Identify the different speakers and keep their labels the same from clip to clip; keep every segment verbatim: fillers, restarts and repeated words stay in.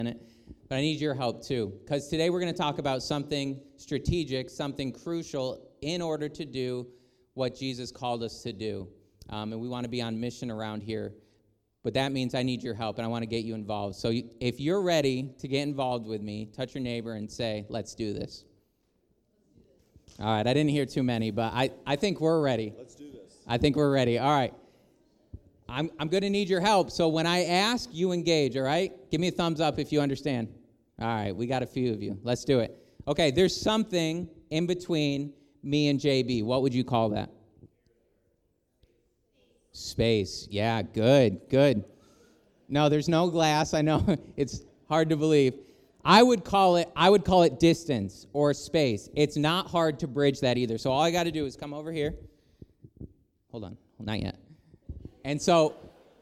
Speaker 1: minute, but I need your help too, because today we're going to talk about something strategic, something crucial in order to do what Jesus called us to do. Um, and we want to be on mission around here, but that means I need your help, and I want to get you involved. So you, if you're ready to get involved with me, touch your neighbor and say, let's do this. All right, I didn't hear too many, but I, I think we're ready.
Speaker 2: Let's do this.
Speaker 1: I think we're ready. All right. I'm I'm going to need your help. So when I ask, you engage, all right? Give me a thumbs up if you understand. All right, we got a few of you. Let's do it. Okay, there's something in between me and J B. What would you call that? Space. Yeah, good, good. No, there's no glass. I know it's hard to believe. I would call it I would call it distance or space. It's not hard to bridge that either. So all I got to do is come over here. Hold on. Not yet. And so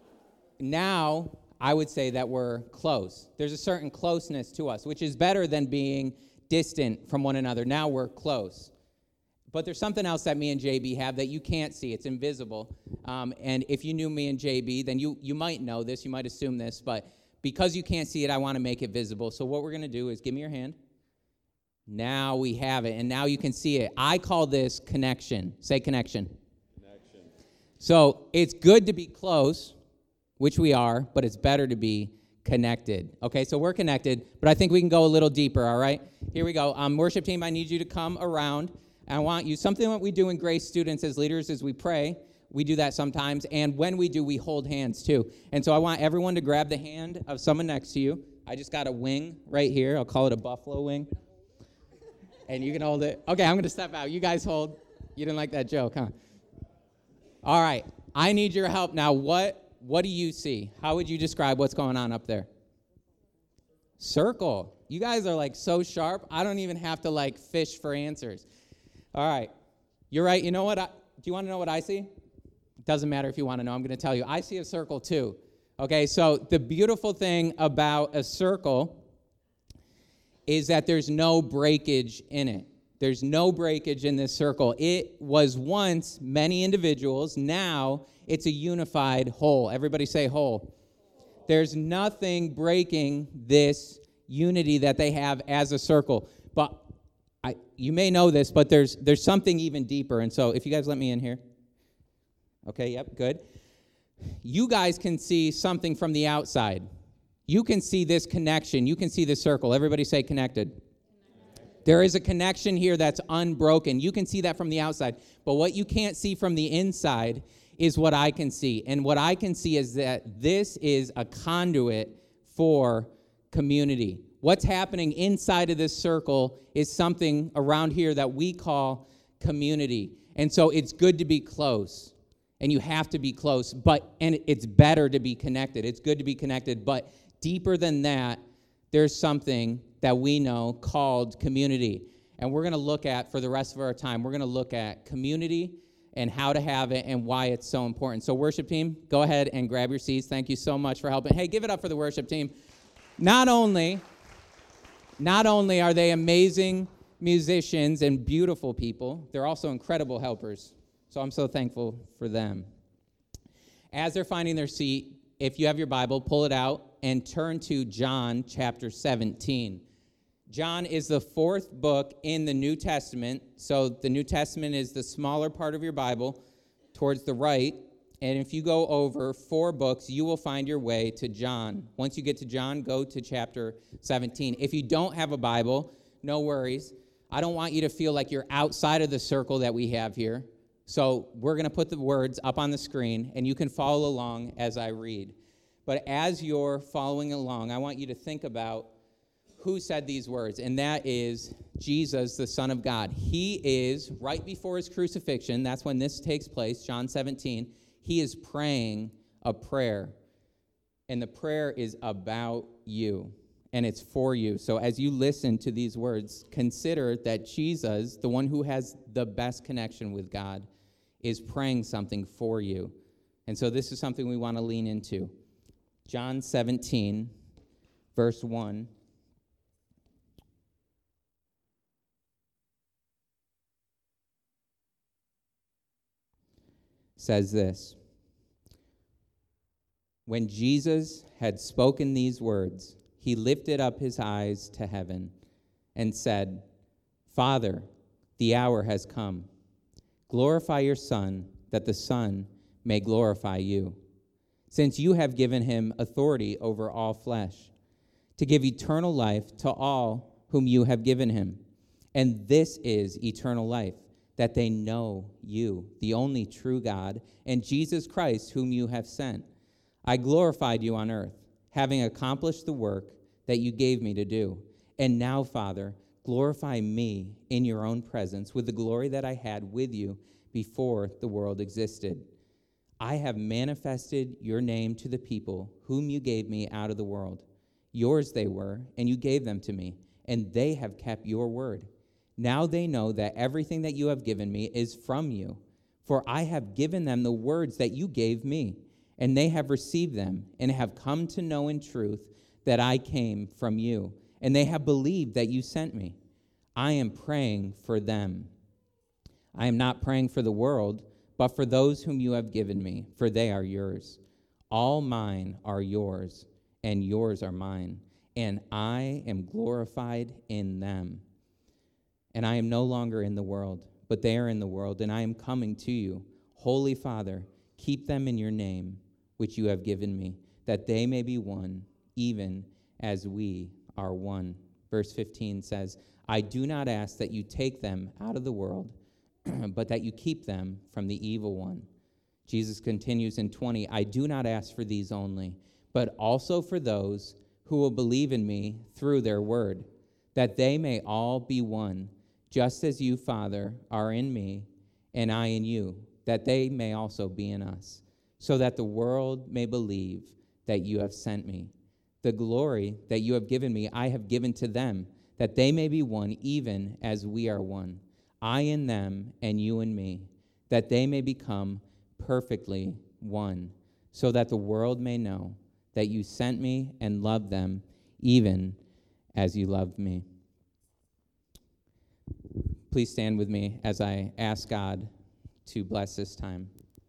Speaker 1: now I would say that we're close. There's a certain closeness to us, which is better than being distant from one another. Now we're close. But there's something else that me and J B have that you can't see. It's invisible. Um, and if you knew me and J B, then you, you might know this. You might assume this. But because you can't see it, I want to make it visible. So what we're going to do is give me your hand. Now we have it. And now you can see it. I call this connection. Say connection. So it's good to be close, which we are, but it's better to be connected. Okay, so we're connected, but I think we can go a little deeper, all right? Here we go. Um, worship team, I need you to come around. I want you, something that we do in Grace students as leaders is we pray. We do that sometimes, and when we do, we hold hands too. And so I want everyone to grab the hand of someone next to you. I just got a wing right here. I'll call it a buffalo wing. And you can hold it. Okay, I'm going to step out. You guys hold. You didn't like that joke, huh? All right, I need your help now. What what do you see? How would you describe what's going on up there? Circle. You guys are like so sharp. I don't even have to like fish for answers. All right, you're right. You know what? I, do you want to know what I see? It doesn't matter if you want to know. I'm going to tell you. I see a circle too. Okay, so the beautiful thing about a circle is that there's no breakage in it. There's no breakage in this circle. It was once many individuals. Now it's a unified whole. Everybody say whole. There's nothing breaking this unity that they have as a circle. But I, you may know this, but there's there's something even deeper. And so if you guys let me in here. Okay, yep, good. You guys can see something from the outside. You can see this connection. You can see the circle. Everybody say connected. There is a connection here that's unbroken. You can see that from the outside. But what you can't see from the inside is what I can see. And what I can see is that this is a conduit for community. What's happening inside of this circle is something around here that we call community. And so it's good to be close. And you have to be close. But and it's better to be connected. It's good to be connected. But deeper than that, there's something that we know called community. And we're going to look at, for the rest of our time, we're going to look at community and how to have it and why it's so important. So worship team, go ahead and grab your seats. Thank you so much for helping. Hey, give it up for the worship team. Not only, not only are they amazing musicians and beautiful people, they're also incredible helpers. So I'm so thankful for them. As they're finding their seat, if you have your Bible, pull it out and turn to John chapter seventeen. John is the fourth book in the New Testament. So the New Testament is the smaller part of your Bible towards the right. And if you go over four books, you will find your way to John. Once you get to John, go to chapter seventeen. If you don't have a Bible, no worries. I don't want you to feel like you're outside of the circle that we have here. So we're going to put the words up on the screen, and you can follow along as I read. But as you're following along, I want you to think about who said these words, and that is Jesus, the Son of God. He is, right before his crucifixion, that's when this takes place, John seventeen, he is praying a prayer, and the prayer is about you, and it's for you. So as you listen to these words, consider that Jesus, the one who has the best connection with God, is praying something for you. And so this is something we want to lean into. John seventeen, verse one. Says this: When Jesus had spoken these words, he lifted up his eyes to heaven and said, Father, the hour has come. Glorify your Son, that the Son may glorify you, since you have given him authority over all flesh, to give eternal life to all whom you have given him. And this is eternal life, that they know you, the only true God, and Jesus Christ, whom you have sent. I glorified you on earth, having accomplished the work that you gave me to do. And now, Father, glorify me in your own presence with the glory that I had with you before the world existed. I have manifested your name to the people whom you gave me out of the world. Yours they were, and you gave them to me, and they have kept your word. Now they know that everything that you have given me is from you, for I have given them the words that you gave me, and they have received them, and have come to know in truth that I came from you, and they have believed that you sent me. I am praying for them. I am not praying for the world, but for those whom you have given me, for they are yours. All mine are yours, and yours are mine, and I am glorified in them. And I am no longer in the world, but they are in the world, and I am coming to you. Holy Father, keep them in your name, which you have given me, that they may be one, even as we are one. Verse fifteen says, I do not ask that you take them out of the world, but that you keep them from the evil one. Jesus continues in twenty, I do not ask for these only, but also for those who will believe in me through their word, that they may all be one, just as you, Father, are in me, and I in you, that they may also be in us, so that the world may believe that you have sent me. The glory that you have given me, I have given to them, that they may be one, even as we are one. I in them, and you in me, that they may become perfectly one, so that the world may know that you sent me and loved them, even as you loved me. Please stand with me as I ask God to bless this time.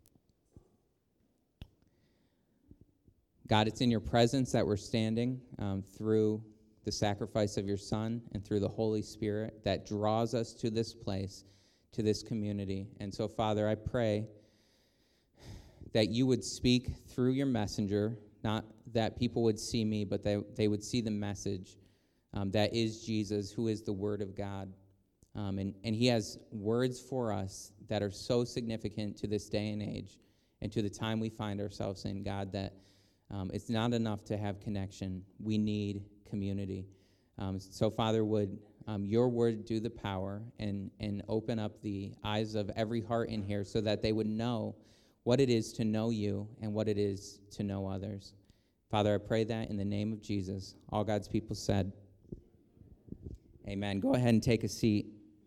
Speaker 1: God, it's in your presence that we're standing um, through the sacrifice of your Son and through the Holy Spirit that draws us to this place, to this community. And so, Father, I pray that you would speak through your messenger, not that people would see me, but they, they would see the message um, that is Jesus, who is the Word of God. Um, and, and he has words for us that are so significant to this day and age and to the time we find ourselves in, God, that um, it's not enough to have connection. We need community. Um, so, Father, would um, your word do the power and, and open up the eyes of every heart in here so that they would know what it is to know you and what it is to know others. Father, I pray that in the name of Jesus. All God's people said, amen. Go ahead and take a seat.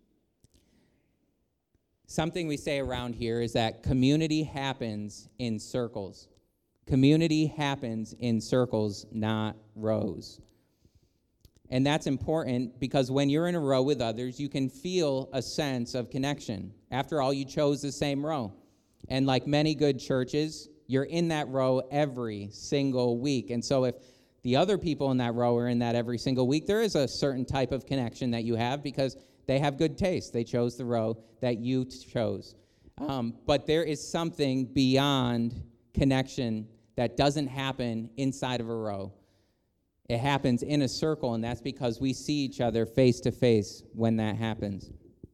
Speaker 1: Something we say around here is that community happens in circles. Community happens in circles, not rows. And that's important because when you're in a row with others, you can feel a sense of connection. After all, you chose the same row. And like many good churches, you're in that row every single week. And so if the other people in that row are in that every single week, there is a certain type of connection that you have because they have good taste. They chose the row that you chose. Um, but there is something beyond connection that doesn't happen inside of a row. It happens in a circle, and that's because we see each other face to face when that happens.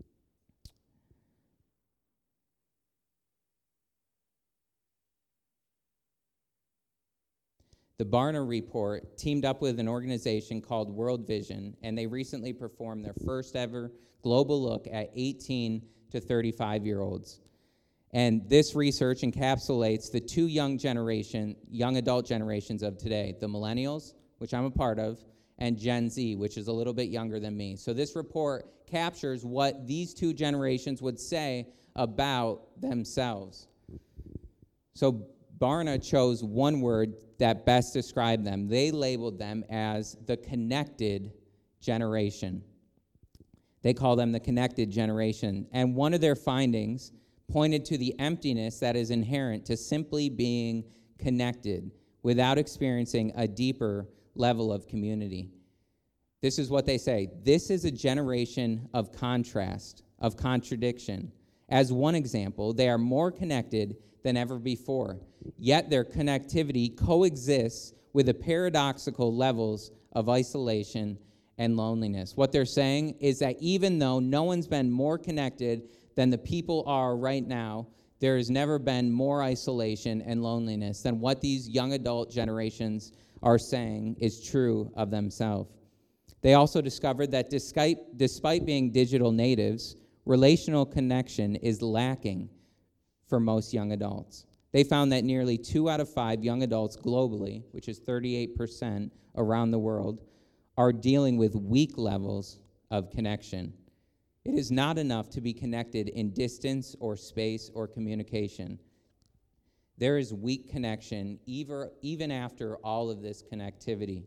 Speaker 1: The Barna Report teamed up with an organization called World Vision, and they recently performed their first ever global look at eighteen to thirty-five-year-olds. And this research encapsulates the two young generation, young adult generations of today, the millennials, which I'm a part of, and Gen Z, which is a little bit younger than me. So this report captures what these two generations would say about themselves. So Barna chose one word that best described them. They labeled them as the connected generation. They call them the connected generation. And one of their findings pointed to the emptiness that is inherent to simply being connected without experiencing a deeper level of community. This is what they say. This is a generation of contrast, of contradiction. As one example, they are more connected than ever before, yet their connectivity coexists with the paradoxical levels of isolation and loneliness. What they're saying is that even though no one's been more connected than the people are right now, there has never been more isolation and loneliness than what these young adult generations are saying is true of themselves. They also discovered that despite, despite being digital natives, relational connection is lacking for most young adults. They found that nearly two out of five young adults globally, which is thirty-eight percent around the world, are dealing with weak levels of connection. It is not enough to be connected in distance or space or communication. There is weak connection even, even after all of this connectivity.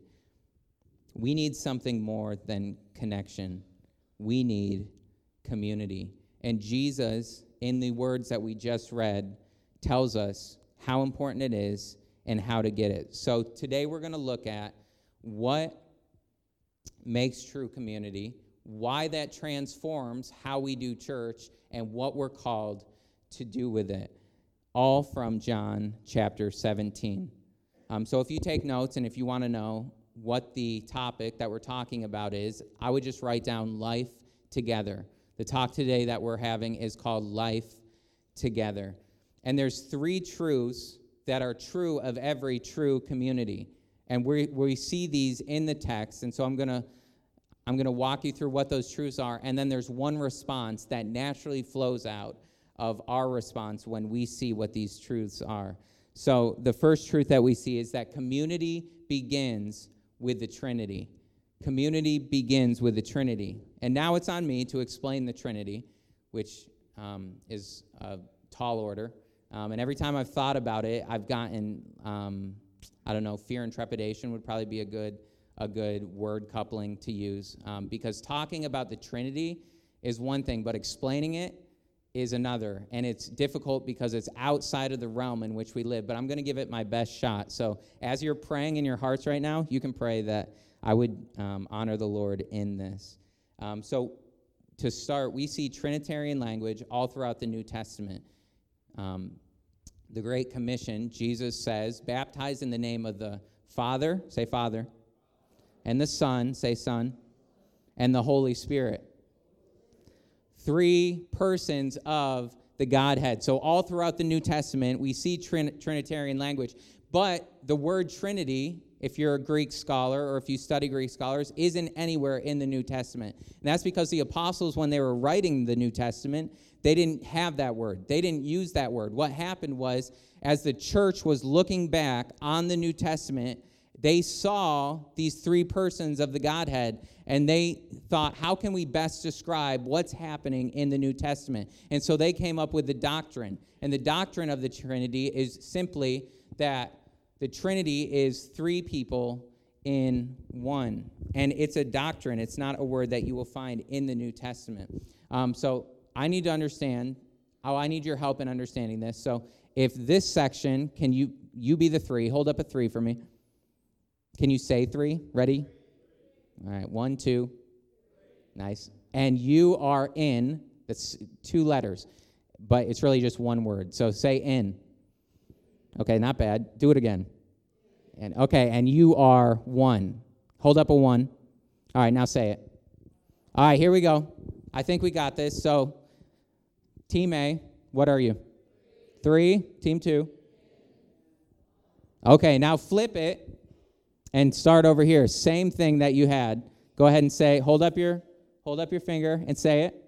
Speaker 1: We need something more than connection. We need community. And Jesus, in the words that we just read, tells us how important it is and how to get it. So today we're going to look at what makes true community, why that transforms how we do church, and what we're called to do with it. All from John chapter seventeen. Um, so if you take notes and if you want to know what the topic that we're talking about is, I would just write down life together. The talk today that we're having is called Life Together. And there's three truths that are true of every true community. And we we see these in the text. And so I'm going to I'm going to walk you through what those truths are. And then there's one response that naturally flows out of our response when we see what these truths are. So the first truth that we see is that community begins with the Trinity. Community begins with the Trinity. And now it's on me to explain the Trinity, which um, is a tall order. Um, and every time I've thought about it, I've gotten, um, I don't know, fear and trepidation would probably be a good a good word coupling to use. Um, because talking about the Trinity is one thing, but explaining it is another. And it's difficult because it's outside of the realm in which we live. But I'm going to give it my best shot. So as you're praying in your hearts right now, you can pray that I would um, honor the Lord in this. Um, so to start, we see Trinitarian language all throughout the New Testament. Um, the Great Commission, Jesus says, baptize in the name of the Father, say Father, and the Son, say Son, and the Holy Spirit. Three persons of the Godhead. So all throughout the New Testament, we see Trin- Trinitarian language. But the word Trinity, if you're a Greek scholar or if you study Greek scholars, isn't anywhere in the New Testament. And that's because the apostles, when they were writing the New Testament, they didn't have that word. They didn't use that word. What happened was, as the church was looking back on the New Testament, they saw these three persons of the Godhead, and they thought, how can we best describe what's happening in the New Testament? And so they came up with the doctrine. And the doctrine of the Trinity is simply that the Trinity is three people in one. And it's a doctrine. It's not a word that you will find in the New Testament. Um, so I need to understand, oh, I need your help in understanding this. So if this section, can you, you be the three? Hold up a three for me. Can you say three? Ready? All right, one, two. Nice. And you are in, that's two letters, but it's really just one word. So say in. Okay, not bad. Do it again. And okay, and you are one. Hold up a one. All right, now say it. All right, here we go. I think we got this. So, Team A, what are you? Three. Team two. Okay, now flip it and start over here. Same thing that you had. Go ahead and say, hold up your, hold up your finger and say it.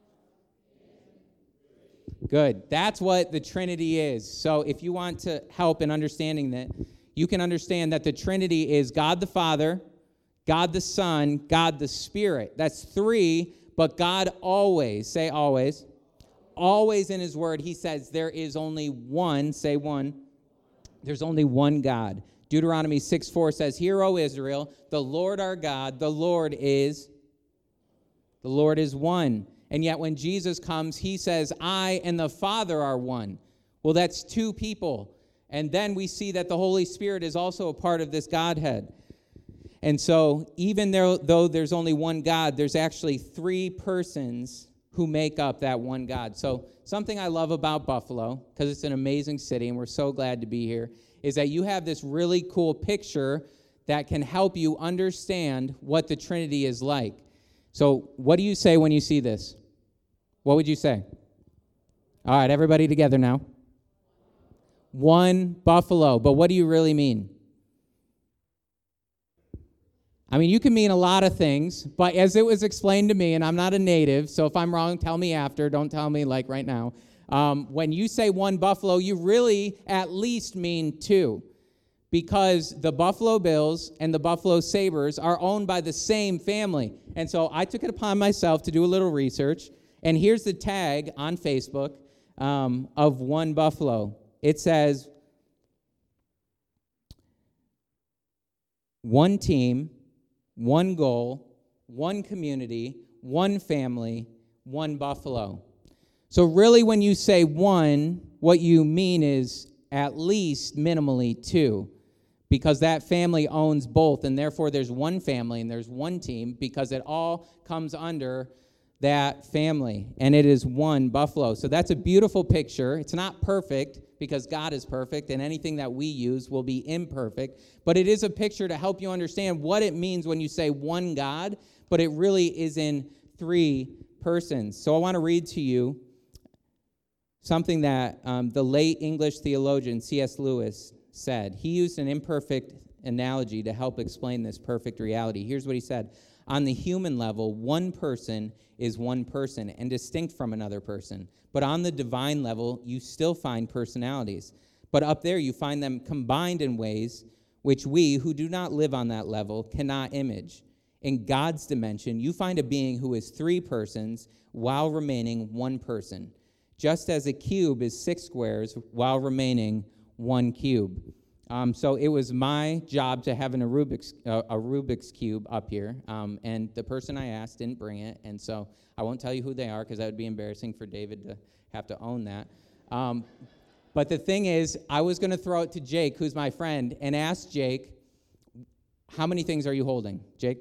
Speaker 1: Good. That's what the Trinity is. So if you want to help in understanding that, you can understand that the Trinity is God the Father, God the Son, God the Spirit. That's three, but God always, say always, always in his word, he says there is only one, say one, there's only one God. Deuteronomy six four says, hear, O Israel, the Lord our God, the Lord is, the Lord is one. And yet when Jesus comes, he says, I and the Father are one. Well, that's two people. And then we see that the Holy Spirit is also a part of this Godhead. And so even though, though there's only one God, there's actually three persons who make up that one God. So something I love about Buffalo, because it's an amazing city and we're so glad to be here, is that you have this really cool picture that can help you understand what the Trinity is like. So what do you say when you see this? What would you say? All right, everybody together now. One buffalo. But what do you really mean? I mean, you can mean a lot of things, but as it was explained to me, and I'm not a native, so if I'm wrong, tell me after. Don't tell me, like, right now. Um, when you say one buffalo, you really at least mean two, because the Buffalo Bills and the Buffalo Sabres are owned by the same family. And so I took it upon myself to do a little research, and here's the tag on Facebook um, of one buffalo. It says, one team, one goal, one community, one family, one buffalo. So really when you say one, what you mean is at least minimally two, because that family owns both, and therefore there's one family and there's one team, because it all comes under that family, and it is one buffalo. So that's a beautiful picture. It's not perfect, because God is perfect, and anything that we use will be imperfect, but it is a picture to help you understand what it means when you say one God, but it really is in three persons. So I want to read to you something that um, the late English theologian C S Lewis said. He used an imperfect analogy to help explain this perfect reality. Here's what he said. On the human level, one person is one person and distinct from another person. But on the divine level, you still find personalities. But up there, you find them combined in ways which we, who do not live on that level, cannot image. In God's dimension, you find a being who is three persons while remaining one person, just as a cube is six squares while remaining one cube. Um, so it was my job to have an, a, Rubik's, uh, a Rubik's Cube up here, um, and the person I asked didn't bring it, and so I won't tell you who they are, because that would be embarrassing for David to have to own that. Um, but the thing is, I was going to throw it to Jake, who's my friend, and ask Jake, how many things are you holding, Jake?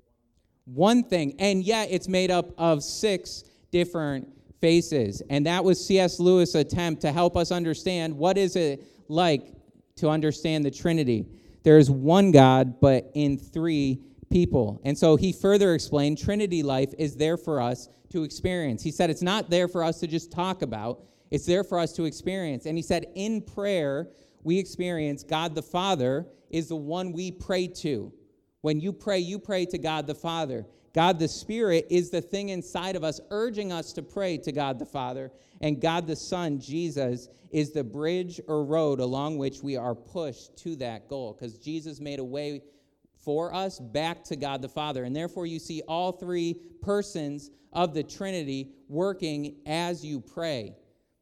Speaker 1: One thing, and yet it's made up of six different faces, and that was C S Lewis' attempt to help us understand what is it like to understand the Trinity. There is one God, but in three people. And so he further explained Trinity life is there for us to experience. He said it's not there for us to just talk about. It's there for us to experience. And he said in prayer, we experience God the Father is the one we pray to. When you pray, you pray to God the Father. God the Spirit is the thing inside of us urging us to pray to God the Father. And God the Son, Jesus, is the bridge or road along which we are pushed to that goal, because Jesus made a way for us back to God the Father. And therefore you see all three persons of the Trinity working as you pray.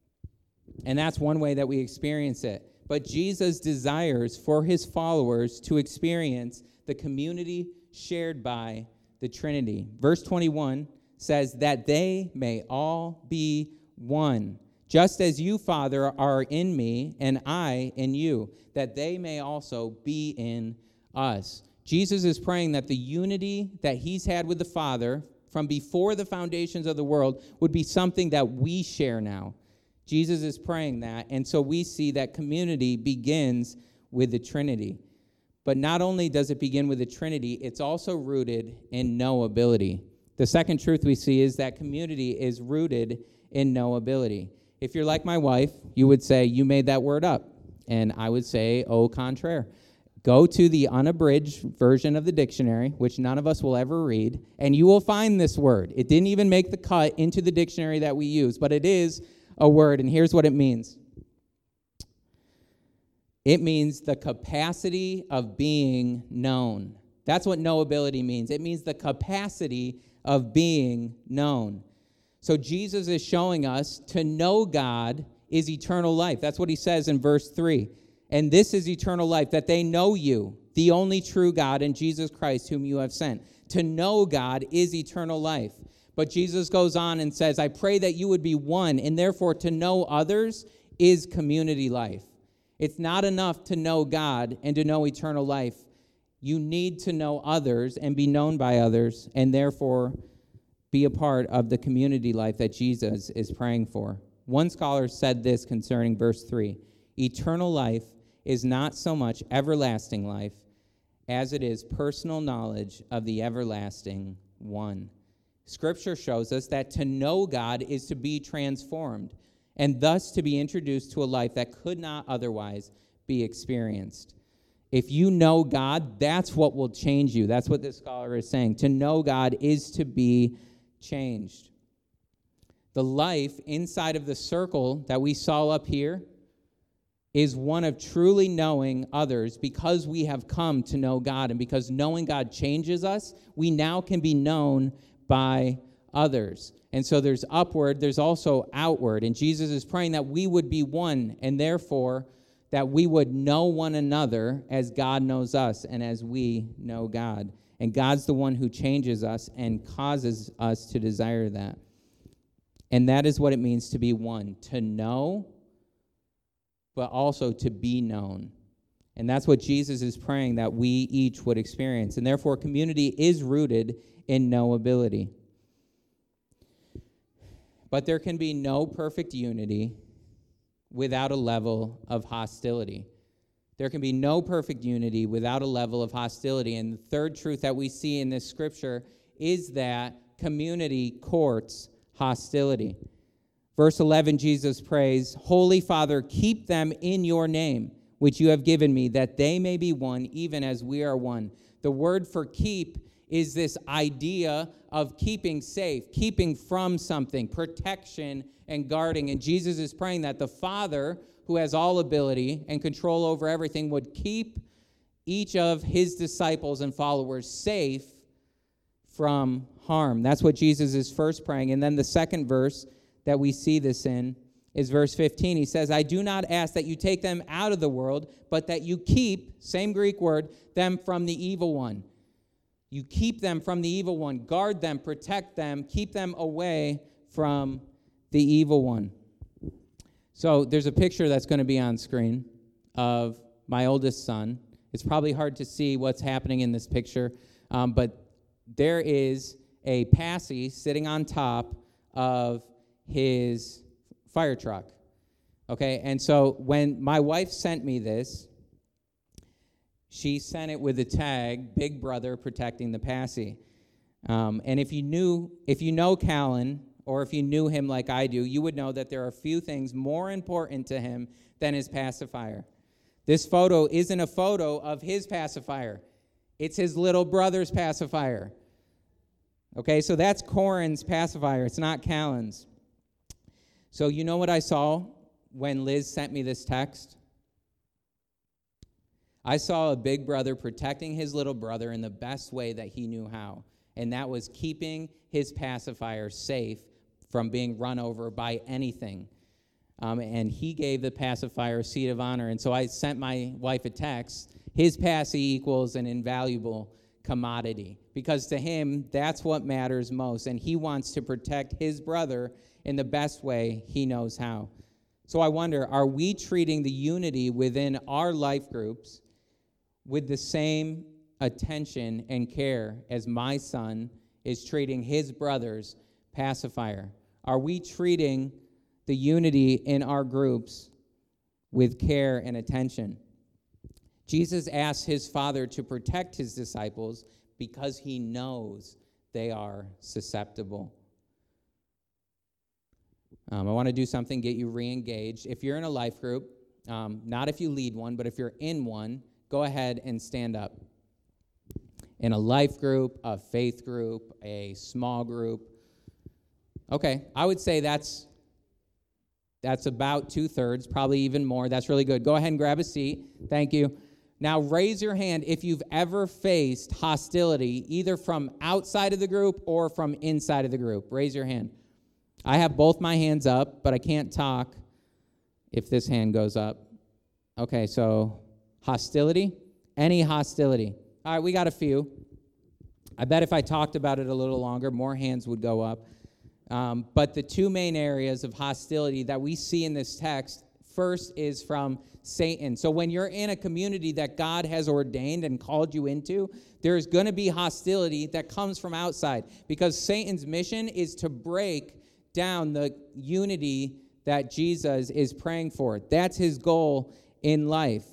Speaker 1: And that's one way that we experience it. But Jesus desires for his followers to experience the community shared by the Trinity. Verse twenty-one says that they may all be one, just as you, Father, are in me and I in you, that they may also be in us. Jesus is praying that the unity that he's had with the Father from before the foundations of the world would be something that we share now. Jesus is praying that, and so we see that community begins with the Trinity. But not only does it begin with the Trinity, it's also rooted in knowability. The second truth we see is that community is rooted in knowability. If you're like my wife, you would say, you made that word up. And I would say, au contraire. Go to the unabridged version of the dictionary, which none of us will ever read, and you will find this word. It didn't even make the cut into the dictionary that we use, but it is a word, and here's what it means. It means the capacity of being known. That's what knowability means. It means the capacity of being known. So Jesus is showing us to know God is eternal life. That's what he says in verse three. And this is eternal life, that they know you, the only true God, and Jesus Christ, whom you have sent. To know God is eternal life. But Jesus goes on and says, I pray that you would be one, and therefore to know others is community life. It's not enough to know God and to know eternal life. You need to know others and be known by others, and therefore be a part of the community life that Jesus is praying for. One scholar said this concerning verse three: eternal life is not so much everlasting life as it is personal knowledge of the everlasting one. Scripture shows us that to know God is to be transformed, and thus to be introduced to a life that could not otherwise be experienced. If you know God, that's what will change you. That's what this scholar is saying. To know God is to be changed. The life inside of the circle that we saw up here is one of truly knowing others because we have come to know God, and because knowing God changes us, we now can be known by others. And so there's upward, there's also outward, and Jesus is praying that we would be one, and therefore that we would know one another as God knows us and as we know God. And God's the one who changes us and causes us to desire that. And that is what it means to be one, to know, but also to be known. And that's what Jesus is praying that we each would experience. And therefore, community is rooted in knowability. But there can be no perfect unity without a level of hostility. There can be no perfect unity without a level of hostility. And the third truth that we see in this scripture is that community courts hostility. Verse eleven, Jesus prays, Holy Father, keep them in your name, which you have given me, that they may be one, even as we are one. The word for keep is this idea of keeping safe, keeping from something, protection and guarding. And Jesus is praying that the Father, who has all ability and control over everything, would keep each of his disciples and followers safe from harm. That's what Jesus is first praying. And then the second verse that we see this in is verse fifteen. He says, I do not ask that you take them out of the world, but that you keep, same Greek word, them from the evil one. You keep them from the evil one. Guard them, protect them, keep them away from the evil one. So there's a picture that's going to be on screen of my oldest son. It's probably hard to see what's happening in this picture, um, but there is a Passy sitting on top of his fire truck. Okay, and so when my wife sent me this, she sent it with the tag, Big Brother Protecting the Passy. Um, and if you knew, if you know Callan, or if you knew him like I do, you would know that there are few things more important to him than his pacifier. This photo isn't a photo of his pacifier. It's his little brother's pacifier. Okay, so that's Corin's pacifier. It's not Callan's. So you know what I saw when Liz sent me this text? I saw a big brother protecting his little brother in the best way that he knew how, and that was keeping his pacifier safe from being run over by anything. Um, and he gave the pacifier a seat of honor. And so I sent my wife a text. His passy equals an invaluable commodity, because to him, that's what matters most. And he wants to protect his brother in the best way he knows how. So I wonder, are we treating the unity within our life groups with the same attention and care as my son is treating his brother's pacifier? Are we treating the unity in our groups with care and attention? Jesus asks his Father to protect his disciples because he knows they are susceptible. Um, I want to do something, get you re-engaged. If you're in a life group, um, not if you lead one, but if you're in one, go ahead and stand up. In a life group, a faith group, a small group. Okay, I would say that's that's about two-thirds, probably even more. That's really good. Go ahead and grab a seat. Thank you. Now raise your hand if you've ever faced hostility, either from outside of the group or from inside of the group. Raise your hand. I have both my hands up, but I can't talk if this hand goes up. Okay, so hostility? Any hostility? All right, we got a few. I bet if I talked about it a little longer, more hands would go up. Um, but the two main areas of hostility that we see in this text, first is from Satan. So when you're in a community that God has ordained and called you into, there's going to be hostility that comes from outside, because Satan's mission is to break down the unity that Jesus is praying for. That's his goal in life,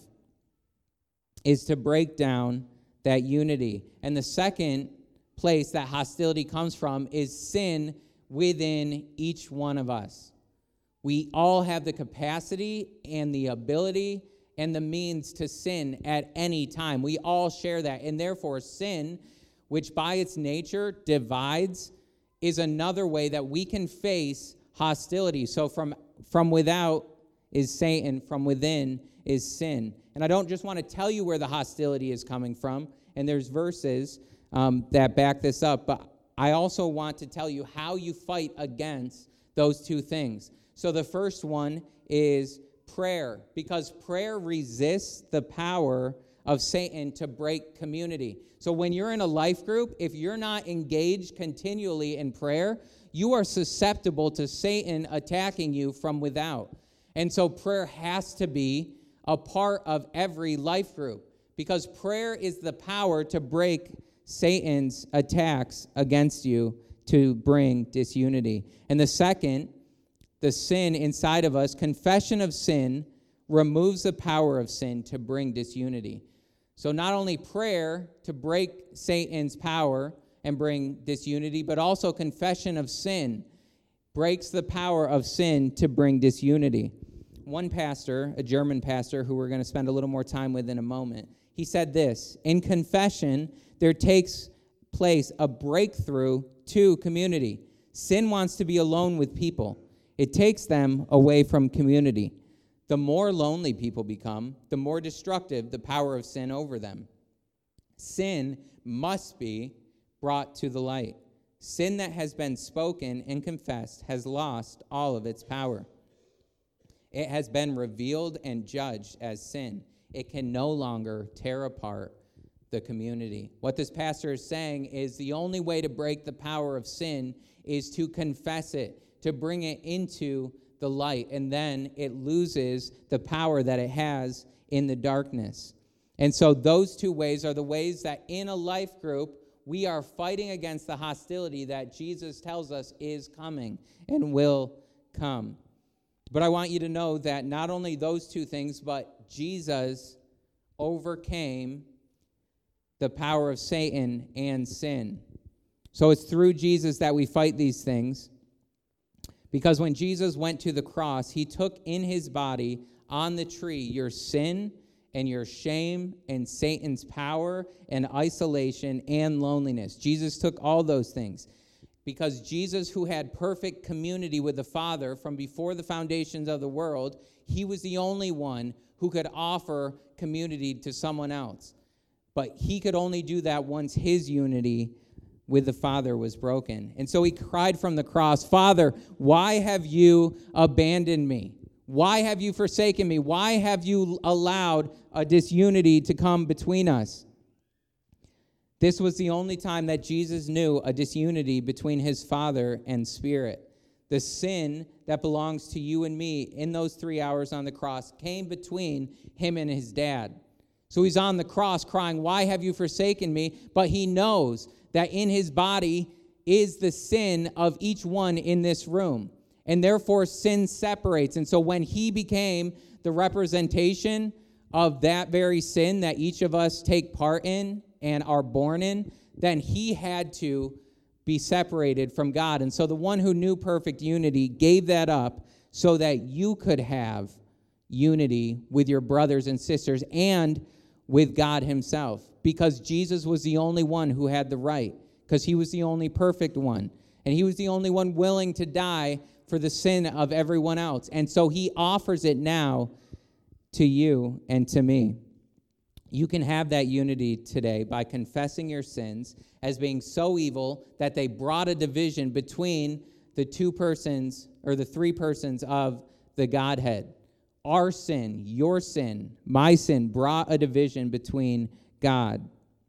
Speaker 1: is to break down that unity. And the second place that hostility comes from is sin within each one of us. We all have the capacity and the ability and the means to sin at any time. We all share that. And therefore, sin, which by its nature divides, is another way that we can face hostility. So from, from without is Satan, from within is sin. And I don't just want to tell you where the hostility is coming from, and there's verses um, that back this up, but I also want to tell you how you fight against those two things. So the first one is prayer, because prayer resists the power of Satan to break community. So when you're in a life group, if you're not engaged continually in prayer, you are susceptible to Satan attacking you from without. And so prayer has to be a part of every life group, because prayer is the power to break Satan's attacks against you to bring disunity. And the second, the sin inside of us, confession of sin removes the power of sin to bring disunity. So not only prayer to break Satan's power and bring disunity, but also confession of sin breaks the power of sin to bring disunity. One pastor, a German pastor, who we're going to spend a little more time with in a moment, he said this: in confession, there takes place a breakthrough to community. Sin wants to be alone with people. It takes them away from community. The more lonely people become, the more destructive the power of sin over them. Sin must be brought to the light. Sin that has been spoken and confessed has lost all of its power. It has been revealed and judged as sin. It can no longer tear apart the community. What this pastor is saying is the only way to break the power of sin is to confess it, to bring it into the light, and then it loses the power that it has in the darkness. And so those two ways are the ways that in a life group we are fighting against the hostility that Jesus tells us is coming and will come. But I want you to know that not only those two things, but Jesus overcame the power of Satan and sin. So it's through Jesus that we fight these things. Because when Jesus went to the cross, he took in his body on the tree your sin and your shame and Satan's power and isolation and loneliness. Jesus took all those things. Because Jesus, who had perfect community with the Father from before the foundations of the world, he was the only one who could offer community to someone else. But he could only do that once his unity with the Father was broken. And so he cried from the cross, "Father, why have you abandoned me? Why have you forsaken me? Why have you allowed a disunity to come between us?" This was the only time that Jesus knew a disunity between his Father and Spirit. The sin that belongs to you and me in those three hours on the cross came between him and his dad. So he's on the cross crying, "Why have you forsaken me?" But he knows that in his body is the sin of each one in this room. And therefore sin separates. And so when he became the representation of that very sin that each of us take part in and are born in, then he had to be separated from God. And so the one who knew perfect unity gave that up so that you could have unity with your brothers and sisters and with God himself. Because Jesus was the only one who had the right, because he was the only perfect one. And he was the only one willing to die for the sin of everyone else. And so he offers it now to you and to me. You can have that unity today by confessing your sins as being so evil that they brought a division between the two persons or the three persons of the Godhead. Our sin, your sin, my sin brought a division between God.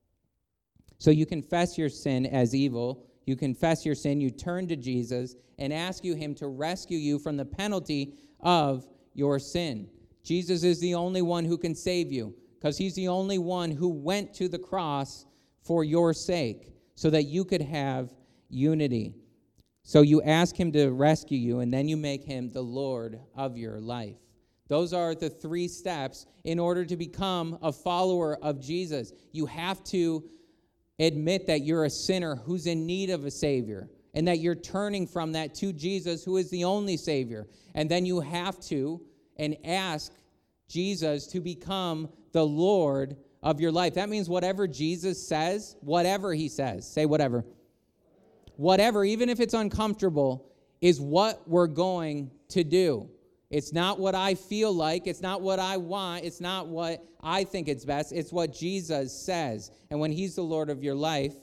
Speaker 1: So you confess your sin as evil. You confess your sin. You turn to Jesus and ask you him to rescue you from the penalty of your sin. Jesus is the only one who can save you because he's the only one who went to the cross for your sake so that you could have unity. So you ask him to rescue you, and then you make him the Lord of your life. Those are the three steps in order to become a follower of Jesus. You have to admit that you're a sinner who's in need of a Savior, and that you're turning from that to Jesus, who is the only Savior. And then you have to and ask Jesus to become the Lord of your life. That means whatever Jesus says, whatever he says, say whatever. Whatever, even if it's uncomfortable, is what we're going to do. It's not what I feel like. It's not what I want. It's not what I think it's best. It's what Jesus says. And when he's the Lord of your life,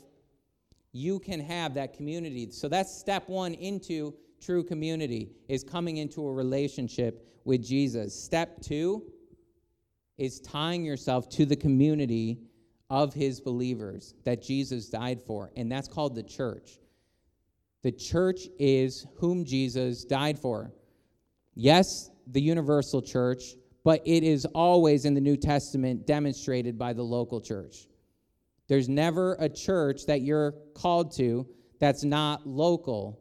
Speaker 1: you can have that community. So that's step one into true community, is coming into a relationship with Jesus. Step two is tying yourself to the community of his believers that Jesus died for, and that's called the church. The church is whom Jesus died for. Yes, the universal church, but it is always in the New Testament demonstrated by the local church. There's never a church that you're called to that's not local.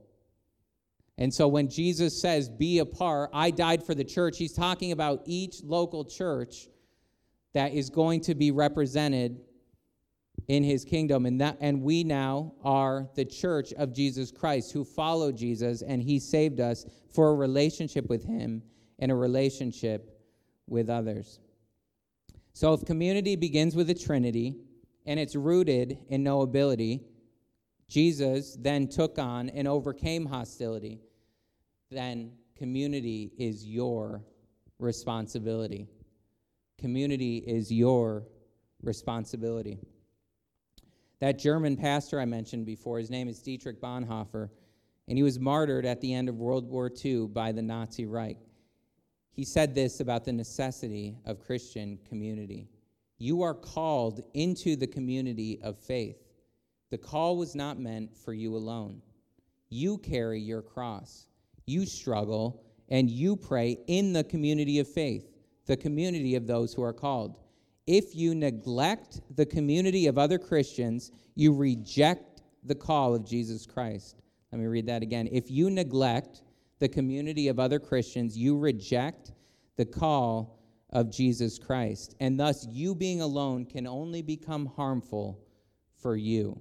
Speaker 1: And so when Jesus says, be a part, I died for the church, he's talking about each local church that is going to be represented in his kingdom. And that, and we now are the church of Jesus Christ who follow Jesus, and he saved us for a relationship with him and a relationship with others. So if community begins with the Trinity and it's rooted in knowability, Jesus then took on and overcame hostility. Then community is your responsibility. Community is your responsibility. That German pastor I mentioned before, his name is Dietrich Bonhoeffer, and he was martyred at the end of World War Two by the Nazi Reich. He said this about the necessity of Christian community. You are called into the community of faith. The call was not meant for you alone. You carry your cross. You struggle, and you pray in the community of faith, the community of those who are called. If you neglect the community of other Christians, you reject the call of Jesus Christ. Let me read that again. If you neglect the community of other Christians, you reject the call of Jesus Christ. And thus, you being alone can only become harmful for you.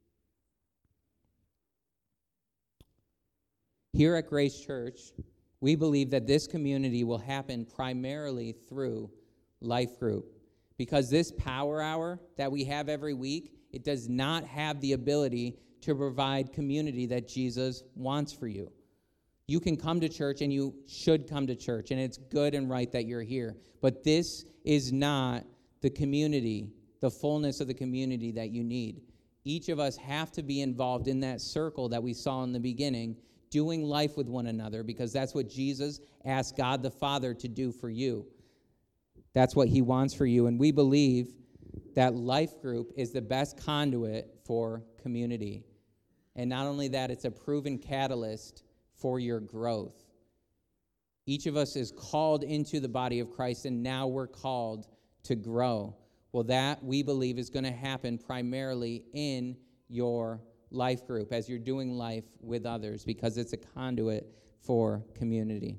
Speaker 1: Here at Grace Church, we believe that this community will happen primarily through life group. Because this power hour that we have every week, it does not have the ability to provide community that Jesus wants for you. You can come to church, and you should come to church, and it's good and right that you're here. But this is not the community, the fullness of the community that you need. Each of us have to be involved in that circle that we saw in the beginning, doing life with one another, because that's what Jesus asked God the Father to do for you. That's what he wants for you. And we believe that life group is the best conduit for community. And not only that, it's a proven catalyst for your growth. Each of us is called into the body of Christ, and now we're called to grow. Well, that, we believe, is going to happen primarily in your life group as you're doing life with others, because it's a conduit for community.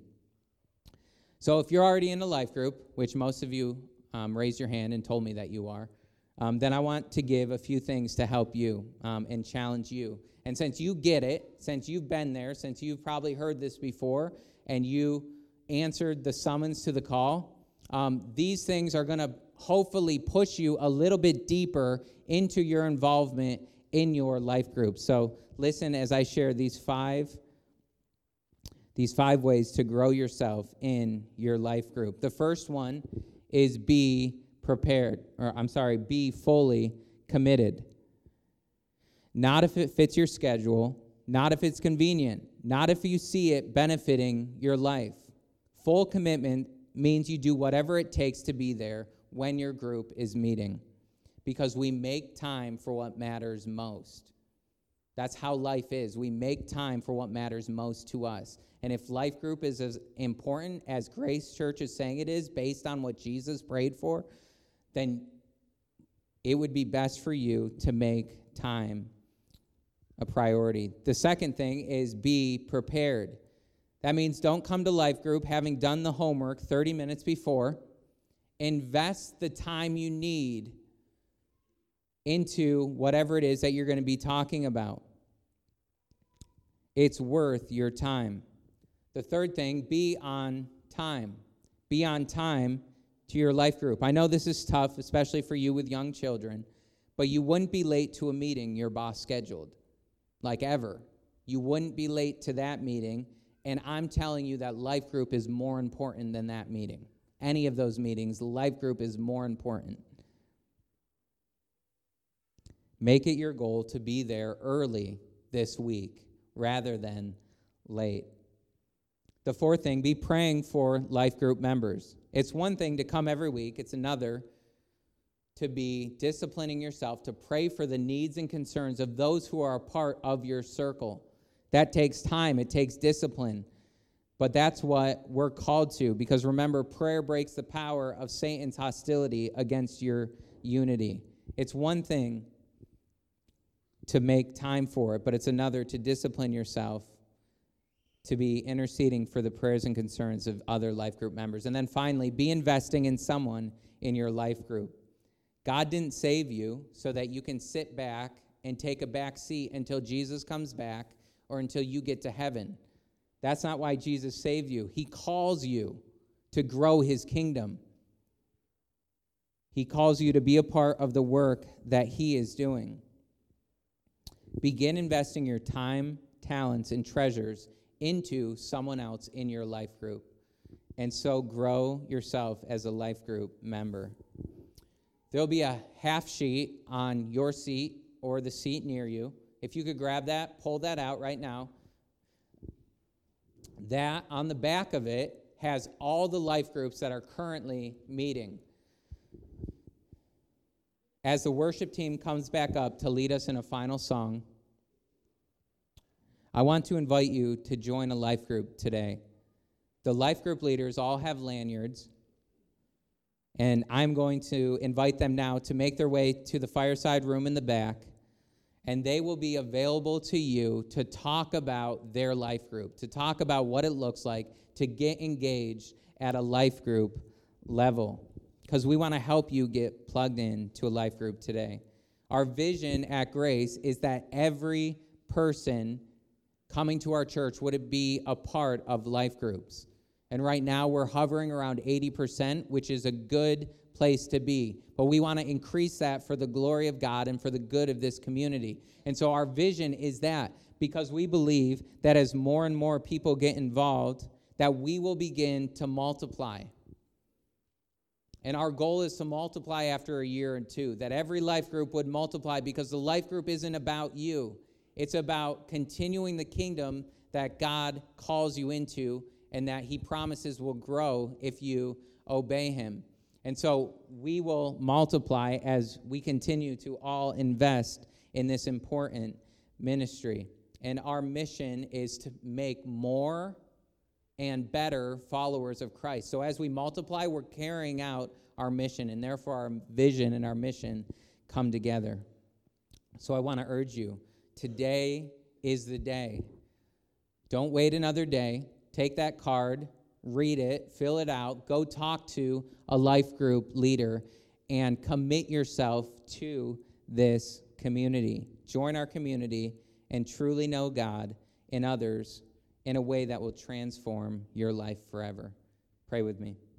Speaker 1: So if you're already in a life group, which most of you um, raised your hand and told me that you are, um, then I want to give a few things to help you um, and challenge you. And since you get it, since you've been there, since you've probably heard this before, and you answered the summons to the call, um, these things are going to hopefully push you a little bit deeper into your involvement in your life group. So listen as I share these five These five ways to grow yourself in your life group. The first one is be prepared, or I'm sorry, be fully committed. Not if it fits your schedule, not if it's convenient, not if you see it benefiting your life. Full commitment means you do whatever it takes to be there when your group is meeting, because we make time for what matters most. That's how life is. We make time for what matters most to us. And if life group is as important as Grace Church is saying it is, based on what Jesus prayed for, then it would be best for you to make time a priority. The second thing is be prepared. That means don't come to life group having done the homework thirty minutes before. Invest the time you need into whatever it is that you're going to be talking about. It's worth your time. The third thing, be on time. Be on time to your life group. I know this is tough, especially for you with young children, but you wouldn't be late to a meeting your boss scheduled, like ever. You wouldn't be late to that meeting, and I'm telling you that life group is more important than that meeting. Any of those meetings, the life group is more important. Make it your goal to be there early this week rather than late. The fourth thing, be praying for life group members. It's one thing to come every week. It's another to be disciplining yourself to pray for the needs and concerns of those who are a part of your circle. That takes time. It takes discipline. But that's what we're called to, because remember, prayer breaks the power of Satan's hostility against your unity. It's one thing to make time for it, but it's another to discipline yourself to be interceding for the prayers and concerns of other life group members. And then finally, be investing in someone in your life group. God didn't save you so that you can sit back and take a back seat until Jesus comes back or until you get to heaven. That's not why Jesus saved you. He calls you to grow his kingdom. He calls you to be a part of the work that he is doing. Begin investing your time, talents, and treasures into someone else in your life group, and so grow yourself as a life group member. There'll be a half sheet on your seat or the seat near you. If you could grab that, pull that out right now. That, on the back of it, has all the life groups that are currently meeting. As the worship team comes back up to lead us in a final song, I want to invite you to join a life group today. The life group leaders all have lanyards, and I'm going to invite them now to make their way to the fireside room in the back, and they will be available to you to talk about their life group, to talk about what it looks like to get engaged at a life group level, because we want to help you get plugged in to a life group today. Our vision at Grace is that every person coming to our church would it be a part of life groups. And right now we're hovering around eighty percent, which is a good place to be. But we want to increase that for the glory of God and for the good of this community. And so our vision is that, because we believe that as more and more people get involved, that we will begin to multiply. And our goal is to multiply after a year or two, that every life group would multiply, because the life group isn't about you. It's about continuing the kingdom that God calls you into and that he promises will grow if you obey him. And so we will multiply as we continue to all invest in this important ministry. And our mission is to make more and better followers of Christ. So as we multiply, we're carrying out our mission, and therefore our vision and our mission come together. So I want to urge you, today is the day. Don't wait another day. Take that card, read it, fill it out, go talk to a life group leader, and commit yourself to this community. Join our community and truly know God and others in a way that will transform your life forever. Pray with me.